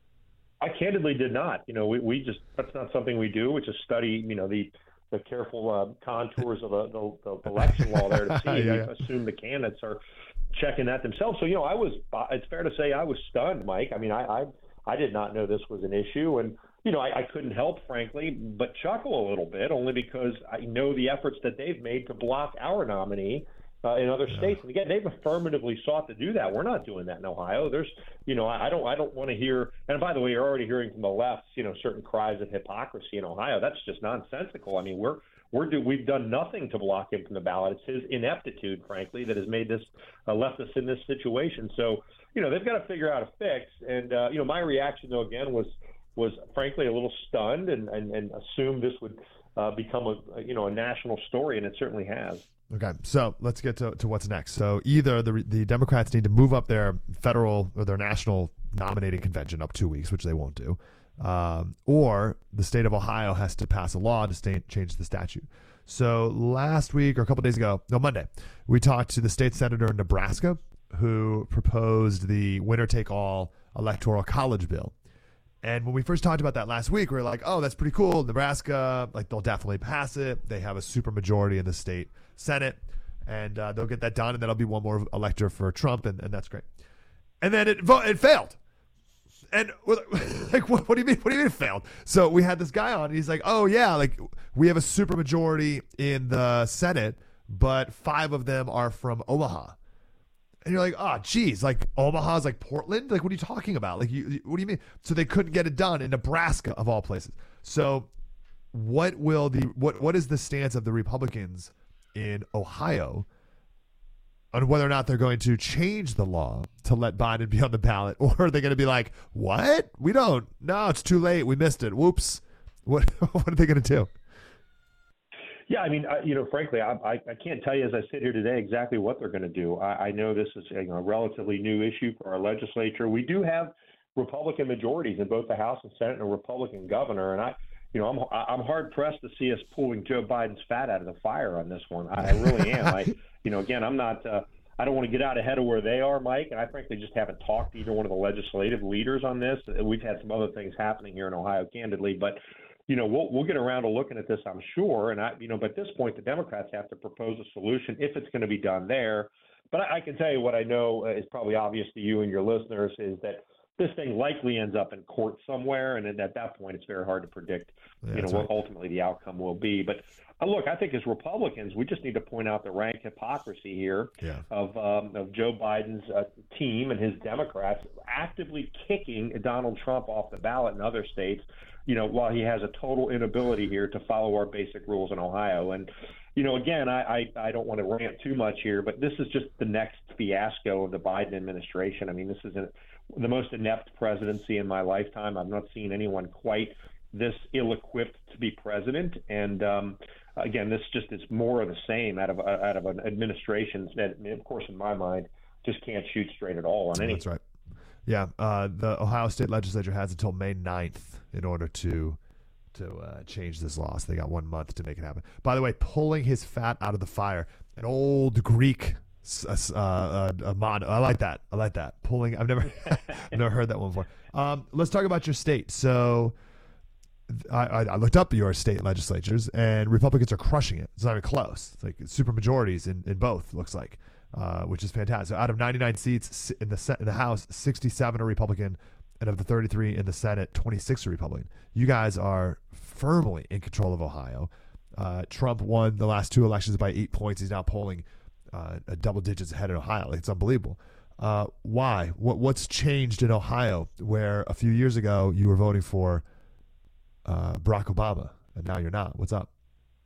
Speaker 6: I candidly did not. You know, we, we just that's not something we do. We just study, you know, the the careful uh, contours of the, the, the election law there to see.
Speaker 1: Yeah, yeah.
Speaker 6: We assume the candidates are checking that themselves. So, you know, I was. It's fair to say I was stunned, Mike. I mean, I I, I did not know this was an issue, and you know, I, I couldn't help, frankly, but chuckle a little bit, only because I know the efforts that they've made to block our nominee uh, in other states. And again, they've affirmatively sought to do that. We're not doing that in Ohio. There's, you know, I, I don't, I don't want to hear. And by the way, you're already hearing from the left, you know, certain cries of hypocrisy in Ohio. That's just nonsensical. I mean, we're, we're do, we've done nothing to block him from the ballot. It's his ineptitude, frankly, that has made this, uh, left us in this situation. So, you know, they've got to figure out a fix. And uh, you know, my reaction though again was. was frankly a little stunned and, and, and assumed this would uh, become a, you know, a national story, and it certainly has.
Speaker 1: Okay, so let's get to, to what's next. So either the the Democrats need to move up their federal or their national nominating convention up two weeks, which they won't do, um, or the state of Ohio has to pass a law to stay, change the statute. So last week or a couple days ago, no, Monday, we talked to the state senator in Nebraska who proposed the winner-take-all electoral college bill. And when we first talked about that last week, we were like, oh, that's pretty cool. Nebraska, like, they'll definitely pass it. They have a super majority in the state Senate, and uh, they'll get that done, and that'll be one more elector for Trump, and, and that's great. And then it vo- it failed. And like, what, what do you mean? What do you mean it failed? So we had this guy on, and he's like, oh, yeah, like, we have a super majority in the Senate, but five of them are from Omaha. And you're like, oh, geez, like Omaha's like Portland? Like, what are you talking about? Like, you, what do you mean? So they couldn't get it done in Nebraska, of all places. So what will the what what is the stance of the Republicans in Ohio on whether or not they're going to change the law to let Biden be on the ballot? Or are they going to be like, what? We don't. No, it's too late. We missed it. Whoops. What, what are they going to do?
Speaker 6: Yeah, I mean, I, you know, frankly, I, I I can't tell you as I sit here today exactly what they're going to do. I, I know this is a, you know, a relatively new issue for our legislature. We do have Republican majorities in both the House and Senate and a Republican governor, and I, you know, I'm I'm hard pressed to see us pulling Joe Biden's fat out of the fire on this one. I, I really am. I, you know, again, I'm not. Uh, I don't want to get out ahead of where they are, Mike, and I frankly just haven't talked to either one of the legislative leaders on this. We've had some other things happening here in Ohio, candidly, but you know, we'll we'll get around to looking at this, I'm sure. And I, you know, but at this point, the Democrats have to propose a solution if it's going to be done there. But I, I can tell you what I know is probably obvious to you and your listeners is that this thing likely ends up in court somewhere, and at that point, it's very hard to predict, yeah, you know, what right. ultimately the outcome will be. But uh, look, I think as Republicans, we just need to point out the rank hypocrisy here
Speaker 1: yeah.
Speaker 6: of um, of Joe Biden's uh, team and his Democrats actively kicking Donald Trump off the ballot in other states, you know, while he has a total inability here to follow our basic rules in Ohio. And, you know, again, I, I, I don't want to rant too much here, but this is just the next fiasco of the Biden administration. I mean, this is a, the most inept presidency in my lifetime. I've not seen anyone quite this ill-equipped to be president. And, um, again, this just is more of the same out of out of an administration that, of course, in my mind, just can't shoot straight at all on anything.
Speaker 1: That's right. Yeah, uh, the Ohio State Legislature has until May ninth in order to to uh, change this law. So they got one month to make it happen. By the way, pulling his fat out of the fire, an old Greek uh, uh, uh, mod. I like that. I like that. Pulling. I've never, I've never heard that one before. Um, let's talk about your state. So I, I, I looked up your state legislatures, and Republicans are crushing it. It's not even close. It's like super majorities in, in both, looks like. Uh, which is fantastic. So out of ninety-nine seats in the in the House, sixty-seven are Republican, and of the thirty-three in the Senate, twenty-six are Republican. You guys are firmly in control of Ohio. Uh, Trump won the last two elections by eight points. He's now polling uh, a double digits ahead in Ohio. Like, it's unbelievable. Uh, why? What What's changed in Ohio, where a few years ago you were voting for uh, Barack Obama, and now you're not? What's up?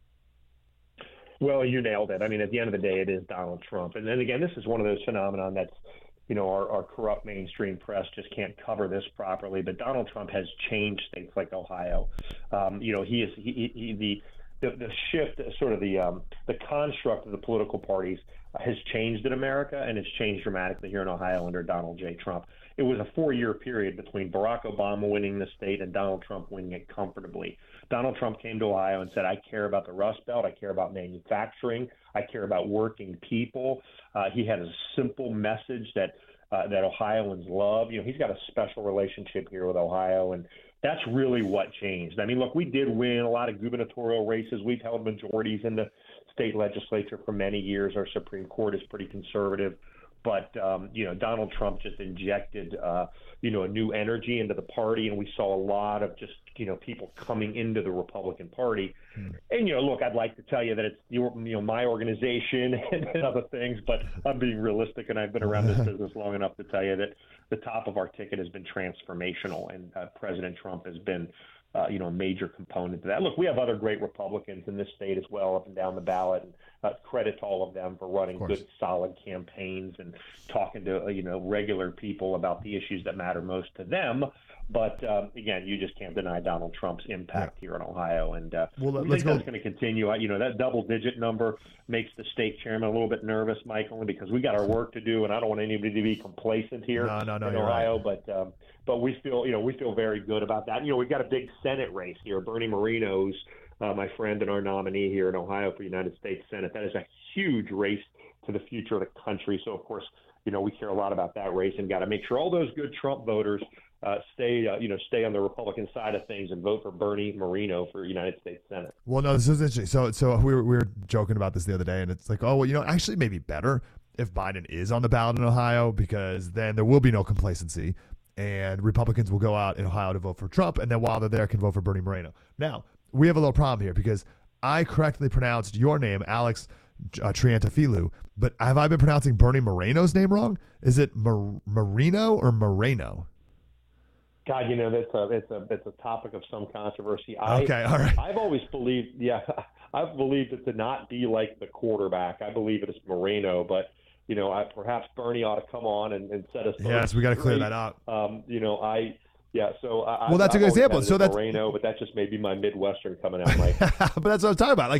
Speaker 6: Well, you nailed it. I mean, at the end of the day, it is Donald Trump. And then again, this is one of those phenomenon that's, you know, our, our corrupt mainstream press just can't cover this properly. But Donald Trump has changed states like Ohio. Um, you know, he is he, he, the, the the shift, sort of the um, the construct of the political parties has changed in America, and it's changed dramatically here in Ohio under Donald J. Trump. It was a four-year period between Barack Obama winning the state and Donald Trump winning it comfortably. Donald Trump came to Ohio and said, I care about the Rust Belt. I care about manufacturing. I care about working people. Uh, he had a simple message that uh, that Ohioans love. You know, he's got a special relationship here with Ohio, and that's really what changed. I mean, look, we did win a lot of gubernatorial races. We've held majorities in the state legislature for many years. Our Supreme Court is pretty conservative. But, um, you know, Donald Trump just injected, uh, you know, a new energy into the party. And we saw a lot of just, you know, people coming into the Republican Party. Hmm. And, you know, look, I'd like to tell you that it's, your, you know, my organization and, and other things. But I'm being realistic, and I've been around this business long enough to tell you that the top of our ticket has been transformational. And uh, President Trump has been, uh, you know, a major component to that. Look, we have other great Republicans in this state as well, up and down the ballot. And, Uh, credit to all of them for running good, solid campaigns and talking to, uh, you know, regular people about the issues that matter most to them. But, um, again, you just can't deny Donald Trump's impact yeah. here in Ohio. And uh, well, let, I think that's going to continue. You know, that double-digit number makes the state chairman a little bit nervous, Mike, only because we got our work to do, and I don't want anybody to be complacent here
Speaker 1: no, no, no,
Speaker 6: in Ohio.
Speaker 1: Right.
Speaker 6: But um, but we feel, you know, we feel very good about that. You know, we've got a big Senate race here. Bernie Moreno's Uh, my friend and our nominee here in Ohio for United States Senate. That is a huge race to the future of the country. So, of course, you know, we care a lot about that race and got to make sure all those good Trump voters uh, stay, uh, you know, stay on the Republican side of things and vote for Bernie Moreno for United States Senate.
Speaker 1: Well, no, this is interesting. So, so we were, we were joking about this the other day, and it's like, oh, well, you know, actually maybe better if Biden is on the ballot in Ohio, because then there will be no complacency. And Republicans will go out in Ohio to vote for Trump, and then while they're there, can vote for Bernie Moreno. Now, we have a little problem here because I correctly pronounced your name, Alex uh, Triantafilou, but have I been pronouncing Bernie Moreno's name wrong? Is it Mar- Marino or Moreno?
Speaker 6: God, you know, that's a it's a it's a topic of some controversy. I,
Speaker 1: okay, all right.
Speaker 6: I've always believed, yeah, I've believed it to not be like the quarterback. I believe it is Moreno, but you know, I, perhaps Bernie ought to come on and, and set us.
Speaker 1: Yes, we got to clear that up.
Speaker 6: Um, you know, I. Yeah, so I,
Speaker 1: well, that's
Speaker 6: I've
Speaker 1: a good example. So that's
Speaker 6: Moreno, but that's just maybe my Midwestern coming out, Mike.
Speaker 1: But that's what I'm talking about. Like,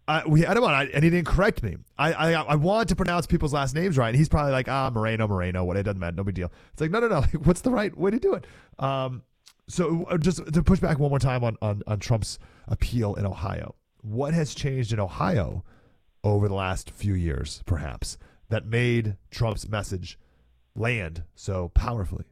Speaker 1: I, we had him on, I, and he didn't correct me. I, I I wanted to pronounce people's last names right, and he's probably like, ah, Moreno, Moreno, what, it doesn't matter, no big deal. It's like, no, no, no, like, what's the right way to do it? Um, so uh, just to push back one more time on, on, on Trump's appeal in Ohio, what has changed in Ohio over the last few years, perhaps, that made Trump's message land so powerfully?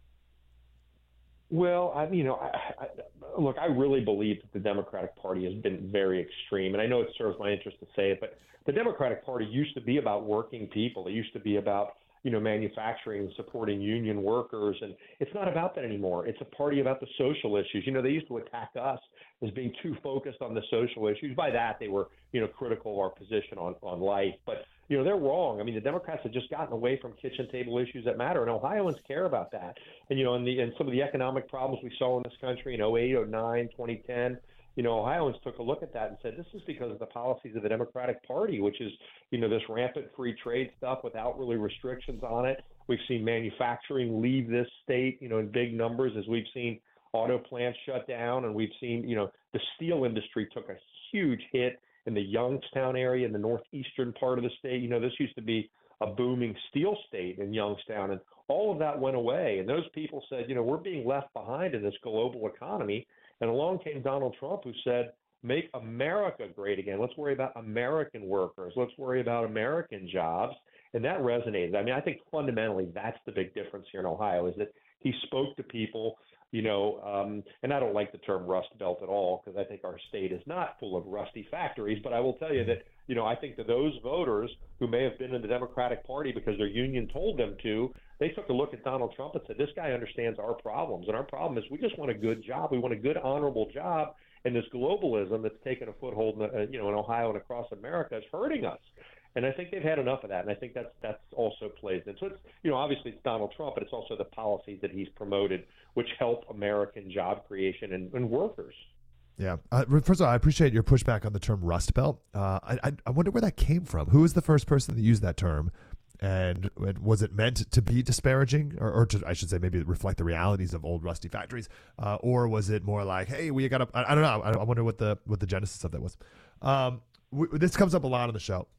Speaker 6: Well, I, you know, I, I, look, I really believe that the Democratic Party has been very extreme, and I know it serves my interest to say it, but the Democratic Party used to be about working people. It used to be about, you know, manufacturing and supporting union workers, and it's not about that anymore. It's a party about the social issues. You know, they used to attack us as being too focused on the social issues. By that, they were, you know, critical of our position on, on life, but you know, they're wrong. I mean, the Democrats have just gotten away from kitchen table issues that matter, and Ohioans care about that. And, you know, and, the, and some of the economic problems we saw in this country in oh eight, oh nine, twenty ten, you know, Ohioans took a look at that and said, this is because of the policies of the Democratic Party, which is, you know, this rampant free trade stuff without really restrictions on it. We've seen manufacturing leave this state, you know, in big numbers, as we've seen auto plants shut down, and we've seen, you know, the steel industry took a huge hit in the Youngstown area, in the northeastern part of the state. You know, this used to be a booming steel state in Youngstown, and all of that went away. And those people said, you know, we're being left behind in this global economy. And along came Donald Trump, who said, make America great again. Let's worry about American workers. Let's worry about American jobs. And that resonated. I mean, I think fundamentally that's the big difference here in Ohio, is that he spoke to people, you know, um, and I don't like the term Rust Belt at all, because I think our state is not full of rusty factories. But I will tell you that, you know, I think that those voters who may have been in the Democratic Party because their union told them to, they took a look at Donald Trump and said, this guy understands our problems. And our problem is we just want a good job. We want a good, honorable job. And this globalism that's taken a foothold, in, uh, you know, in Ohio and across America is hurting us. And I think they've had enough of that, and I think that's that's also plays in. So it's, you know, obviously it's Donald Trump, but it's also the policies that he's promoted, which help American job creation and, and workers.
Speaker 1: Yeah. Uh, first of all, I appreciate your pushback on the term Rust Belt. Uh, I I wonder where that came from. Who was the first person that used that term, and was it meant to be disparaging, or, or to, I should say, maybe reflect the realities of old rusty factories, uh, or was it more like, hey, we got to? I, I don't know. I, I wonder what the what the genesis of that was. Um, we, this comes up a lot on the show.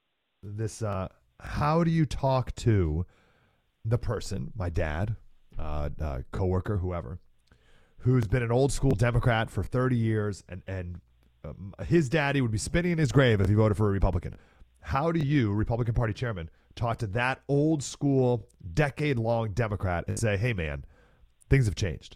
Speaker 1: This, uh, how do you talk to the person, my dad, uh, uh, coworker, whoever, who's been an old school Democrat for thirty years, and, and um, his daddy would be spinning in his grave if he voted for a Republican. How do you, Republican Party chairman, talk to that old school, decade long Democrat and say, hey, man, things have changed?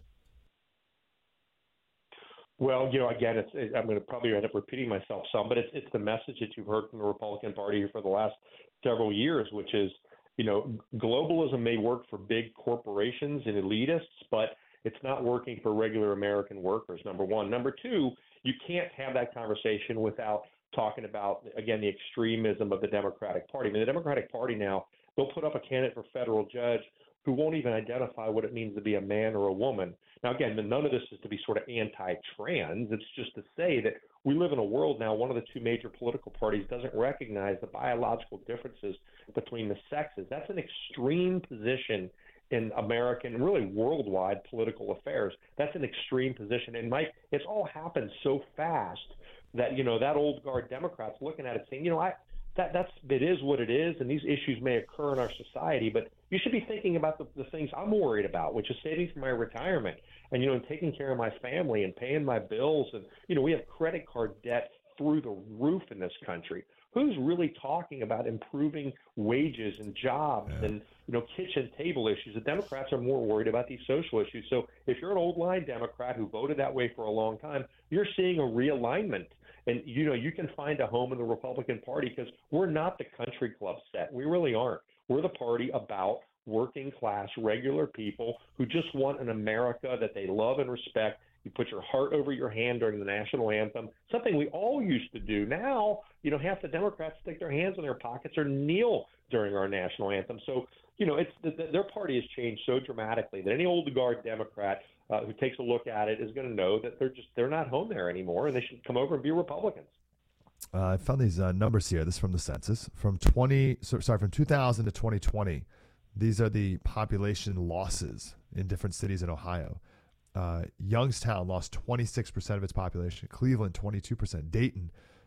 Speaker 6: Well, you know, again, it's, it, I'm going to probably end up repeating myself some, but it's it's the message that you've heard from the Republican Party for the last several years, which is, you know, globalism may work for big corporations and elitists, but it's not working for regular American workers, number one. Number two, you can't have that conversation without talking about, again, the extremism of the Democratic Party. I mean, the Democratic Party now, they'll put up a candidate for federal judge who won't even identify what it means to be a man or a woman. Now, again, none of this is to be sort of anti-trans. It's just to say that we live in a world now, one of the two major political parties doesn't recognize the biological differences between the sexes. That's an extreme position in American and really worldwide political affairs. That's an extreme position. And, Mike, it's all happened so fast that, you know, that old guard Democrat's looking at it saying, you know, I that that's it is what it is, and these issues may occur in our society, but you should be thinking about the, the things I'm worried about, which is saving for my retirement and, you know, and taking care of my family and paying my bills. And, you know, we have credit card debt through the roof in this country. Who's really talking about improving wages and jobs yeah. and, you know, kitchen table issues? The Democrats are more worried about these social issues. So if you're an old line Democrat who voted that way for a long time, you're seeing a realignment. And, you know, you can find a home in the Republican Party because we're not the country club set. We really aren't. We're the party about working class, regular people who just want an America that they love and respect. You put your heart over your hand during the national anthem, something we all used to do. Now, you know, half the Democrats stick their hands in their pockets or kneel during our national anthem. So, you know, it's the, the, their party has changed so dramatically that any old guard Democrat uh, who takes a look at it is going to know that they're just they're not home there anymore, and they should come over and be Republicans.
Speaker 1: Uh, I found these uh, numbers here. This is from the census from twenty. So, sorry, from two thousand to twenty twenty. These are the population losses in different cities in Ohio. Uh, Youngstown lost twenty-six percent of its population. Cleveland, twenty-two percent. Dayton,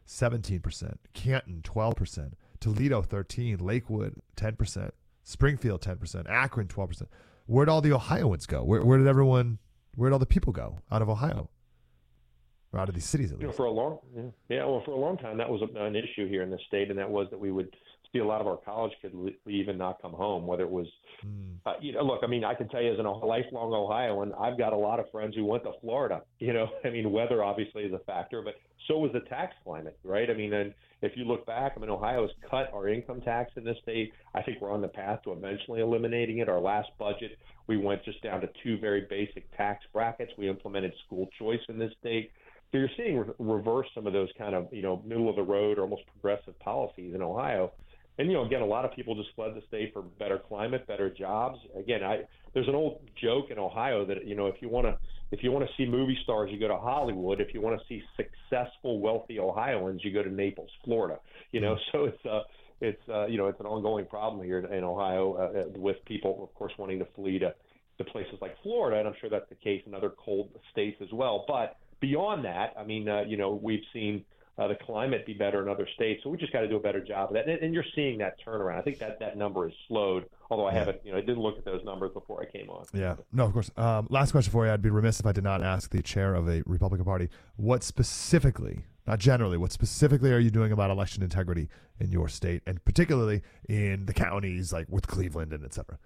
Speaker 1: seventeen percent. Canton, twelve percent. Toledo, thirteen percent. Lakewood, ten percent. Springfield, ten percent. Akron, twelve percent. Where'd all the Ohioans go? Where, where did everyone, where'd all the people go out of Ohio? Or out of these cities, at least?
Speaker 6: You know, for a long, yeah, yeah, well, for a long time, that was a, an issue here in the state, and that was that we would see a lot of our college kids leave and not come home, whether it was, mm. uh, you know, look, I mean, I can tell you as a lifelong Ohioan, I've got a lot of friends who went to Florida, you know, I mean, weather obviously is a factor, but so was the tax climate, right? I mean, and if you look back, I mean, Ohio has cut our income tax in this state. I think we're on the path to eventually eliminating it. Our last budget, we went just down to two very basic tax brackets. We implemented school choice in this state. So you're seeing re- reverse some of those kind of, you know, middle of the road or almost progressive policies in Ohio. And, you know, again, a lot of people just fled the state for better climate, better jobs. Again, I there's an old joke in Ohio that, you know, if you want to if you want to see movie stars, you go to Hollywood. If you want to see successful, wealthy Ohioans, you go to Naples, Florida. You know, so it's uh, it's uh, you know, it's an ongoing problem here in Ohio uh, with people, of course, wanting to flee to, to places like Florida, and I'm sure that's the case in other cold states as well. But beyond that, I mean, uh, you know, we've seen uh, the climate be better in other states, so we just got to do a better job of that. And, and you're seeing that turnaround. I think that that number has slowed, although I yeah. haven't, you know, I didn't look at those numbers before I came on.
Speaker 1: Yeah, no, of course. Um, last question for you. I'd be remiss if I did not ask the chair of a Republican Party, what specifically, not generally, what specifically are you doing about election integrity in your state, and particularly in the counties like with Cleveland and et cetera?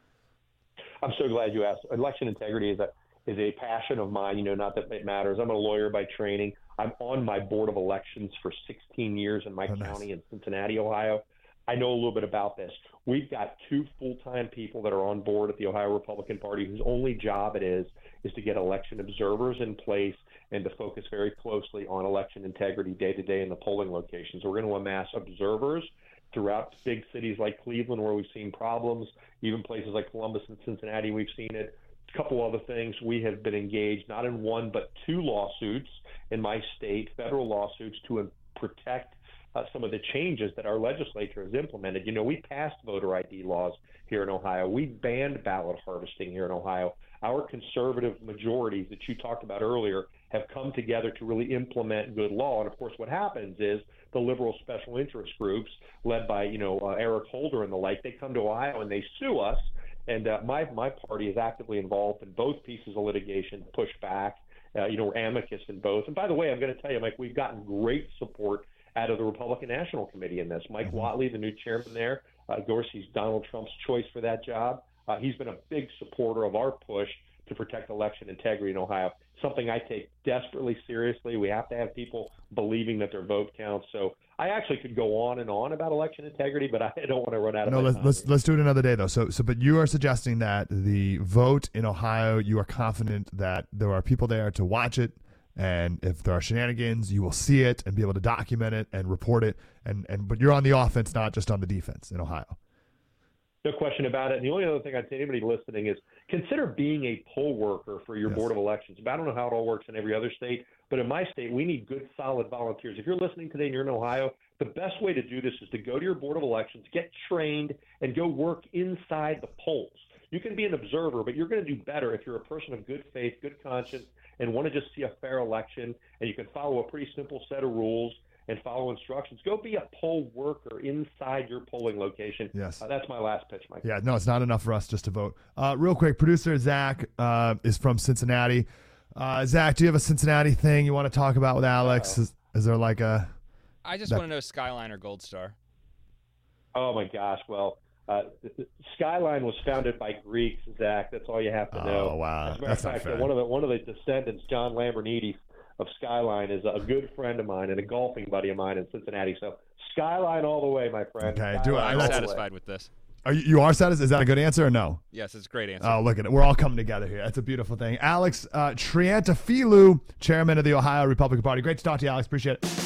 Speaker 6: I'm so glad you asked. Election integrity is a is a passion of mine, you know, not that it matters. I'm a lawyer by training. I'm on my board of elections for sixteen years in my oh, county nice. in Cincinnati, Ohio. I know a little bit about this. We've got two full-time people that are on board at the Ohio Republican Party whose only job it is is to get election observers in place and to focus very closely on election integrity day-to-day in the polling locations. We're going to amass observers throughout big cities like Cleveland where we've seen problems, even places like Columbus and Cincinnati we've seen it. A couple other things. We have been engaged not in one but two lawsuits in my state, federal lawsuits to protect uh, some of the changes that our legislature has implemented. You know, we passed voter I D laws here in Ohio. We banned ballot harvesting here in Ohio. Our conservative majorities that you talked about earlier have come together to really implement good law. And of course, what happens is the liberal special interest groups led by, you know, uh, Eric Holder and the like, they come to Ohio and they sue us. And uh, my my party is actively involved in both pieces of litigation, push back. Uh, you know, we're amicus in both. And by the way, I'm going to tell you, Mike, we've gotten great support out of the Republican National Committee in this. Mike mm-hmm. Whatley, the new chairman there, uh, of course, he's Donald Trump's choice for that job. Uh, he's been a big supporter of our push to protect election integrity in Ohio, something I take desperately seriously. We have to have people believing that their vote counts. So I actually could go on and on about election integrity, but I don't want to run out of
Speaker 1: no,
Speaker 6: my
Speaker 1: let's,
Speaker 6: time.
Speaker 1: let's let's do it another day though. So so but you are suggesting that the vote in Ohio, you are confident that there are people there to watch it, and if there are shenanigans, you will see it and be able to document it and report it, and and but you're on the offense, not just on the defense in Ohio.
Speaker 6: No question about it. And the only other thing I'd say to anybody listening is consider being a poll worker for your yes. Board of Elections. I don't know how it all works in every other state, but in my state, we need good, solid volunteers. If you're listening today and you're in Ohio, the best way to do this is to go to your Board of Elections, get trained, and go work inside the polls. You can be an observer, but you're going to do better if you're a person of good faith, good conscience, and want to just see a fair election, and you can follow a pretty simple set of rules and follow instructions. Go be a poll worker inside your polling location.
Speaker 1: Yes.
Speaker 6: Uh, that's my last pitch, Mike.
Speaker 1: Yeah, no, it's not enough for us just to vote. Uh, real quick, producer Zach uh, is from Cincinnati. Uh, Zach, do you have a Cincinnati thing you want to talk about with Alex? Is, is there like a...
Speaker 3: I just
Speaker 1: that...
Speaker 3: want to know Skyline or Gold Star.
Speaker 6: Oh, my gosh. Well, uh, Skyline was founded by Greeks, Zach. That's all you have to know.
Speaker 1: Oh, wow.
Speaker 6: As a matter
Speaker 1: That's
Speaker 6: of fact,
Speaker 1: not fair.
Speaker 6: One of the, one of the descendants, John Lamborghini of Skyline, is a good friend of mine and a golfing buddy of mine in Cincinnati. So Skyline all the way, my friend.
Speaker 1: Okay,
Speaker 6: Skyline
Speaker 1: do I,
Speaker 3: I'm
Speaker 1: that's
Speaker 3: satisfied with this.
Speaker 1: Are you, you are satisfied? Is that a good answer or no?
Speaker 3: Yes, it's a great answer.
Speaker 1: Oh, look at it. We're all coming together here. That's a beautiful thing. Alex uh, Triantafilou, chairman of the Ohio Republican Party. Great to talk to you, Alex. Appreciate it.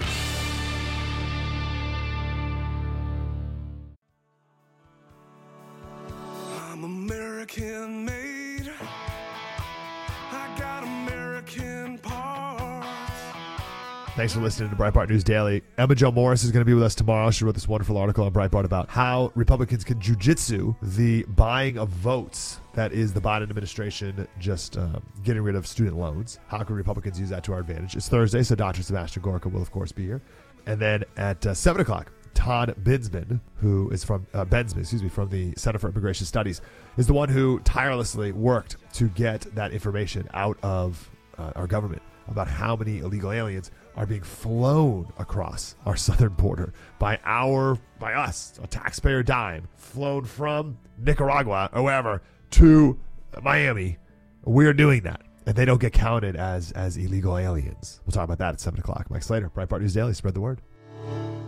Speaker 7: I'm American made. I got American parts.
Speaker 1: Thanks for listening to Breitbart News Daily. Emma Jo Morris is going to be with us tomorrow. She wrote this wonderful article on Breitbart about how Republicans can jujitsu the buying of votes. That is the Biden administration just um, getting rid of student loans. How can Republicans use that to our advantage? It's Thursday, so Doctor Sebastian Gorka will, of course, be here. And then at uh, seven o'clock, Todd Bensman, who is from uh, Bensman, excuse me, from the Center for Immigration Studies, is the one who tirelessly worked to get that information out of uh, our government about how many illegal aliens are being flown across our southern border by our, by us, a taxpayer dime, flown from Nicaragua or wherever to Miami. We're doing that, and they don't get counted as as illegal aliens. We'll talk about that at seven o'clock. Mike Slater, Breitbart News Daily. Spread the word.